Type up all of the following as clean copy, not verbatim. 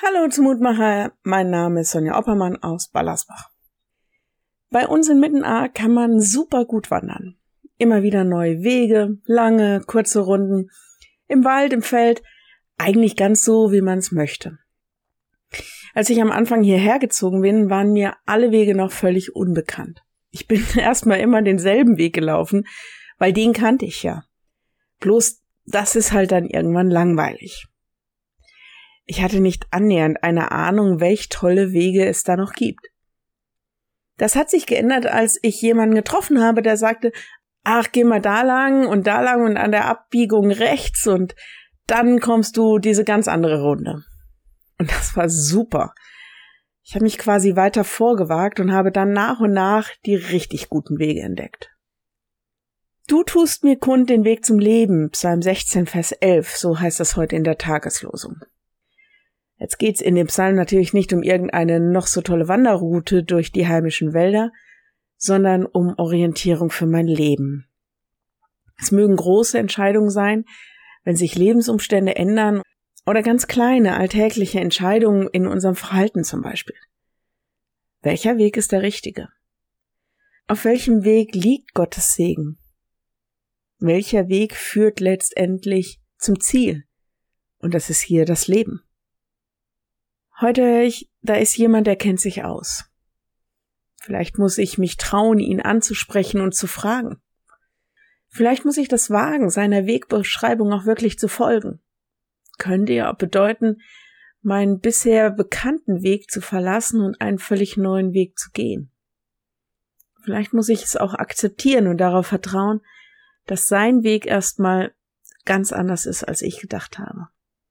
Hallo zum Mutmacher, mein Name ist Sonja Oppermann aus Ballersbach. Bei uns in Mittenaar kann man super gut wandern. Immer wieder neue Wege, lange, kurze Runden, im Wald, im Feld, eigentlich ganz so, wie man es möchte. Als ich am Anfang hierher gezogen bin, waren mir alle Wege noch völlig unbekannt. Ich bin erstmal immer denselben Weg gelaufen, weil den kannte ich ja. Bloß, das ist halt dann irgendwann langweilig. Ich hatte nicht annähernd eine Ahnung, welch tolle Wege es da noch gibt. Das hat sich geändert, als ich jemanden getroffen habe, der sagte, ach, geh mal da lang und an der Abbiegung rechts und dann kommst du diese ganz andere Runde. Und das war super. Ich habe mich quasi weiter vorgewagt und habe dann nach und nach die richtig guten Wege entdeckt. Du tust mir kund den Weg zum Leben, Psalm 16, Vers 11, so heißt das heute in der Tageslosung. Jetzt geht's in dem Psalm natürlich nicht um irgendeine noch so tolle Wanderroute durch die heimischen Wälder, sondern um Orientierung für mein Leben. Es mögen große Entscheidungen sein, wenn sich Lebensumstände ändern, oder ganz kleine, alltägliche Entscheidungen in unserem Verhalten zum Beispiel. Welcher Weg ist der richtige? Auf welchem Weg liegt Gottes Segen? Welcher Weg führt letztendlich zum Ziel? Und das ist hier das Leben. Heute höre ich, da ist jemand, der kennt sich aus. Vielleicht muss ich mich trauen, ihn anzusprechen und zu fragen. Vielleicht muss ich das wagen, seiner Wegbeschreibung auch wirklich zu folgen. Könnte ja auch bedeuten, meinen bisher bekannten Weg zu verlassen und einen völlig neuen Weg zu gehen. Vielleicht muss ich es auch akzeptieren und darauf vertrauen, dass sein Weg erstmal ganz anders ist, als ich gedacht habe.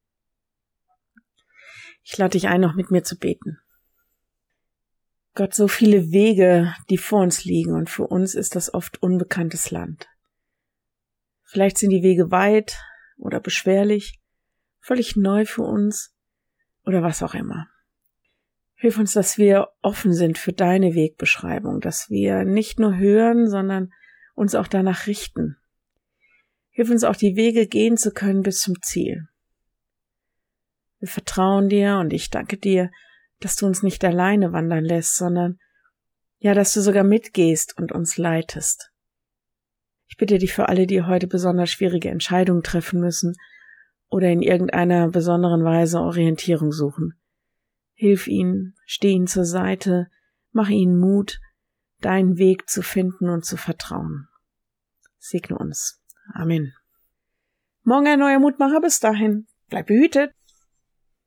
Ich lade dich ein, noch mit mir zu beten. Gott, so viele Wege, die vor uns liegen, und für uns ist das oft unbekanntes Land. Vielleicht sind die Wege weit oder beschwerlich, völlig neu für uns oder was auch immer. Hilf uns, dass wir offen sind für deine Wegbeschreibung, dass wir nicht nur hören, sondern uns auch danach richten. Hilf uns auch, die Wege gehen zu können bis zum Ziel. Wir vertrauen dir und ich danke dir, dass du uns nicht alleine wandern lässt, sondern ja, dass du sogar mitgehst und uns leitest. Ich bitte dich für alle, die heute besonders schwierige Entscheidungen treffen müssen oder in irgendeiner besonderen Weise Orientierung suchen. Hilf ihnen, steh ihnen zur Seite, mach ihnen Mut, deinen Weg zu finden und zu vertrauen. Segne uns. Amen. Morgen ein neuer Mutmacher, bis dahin. Bleib behütet.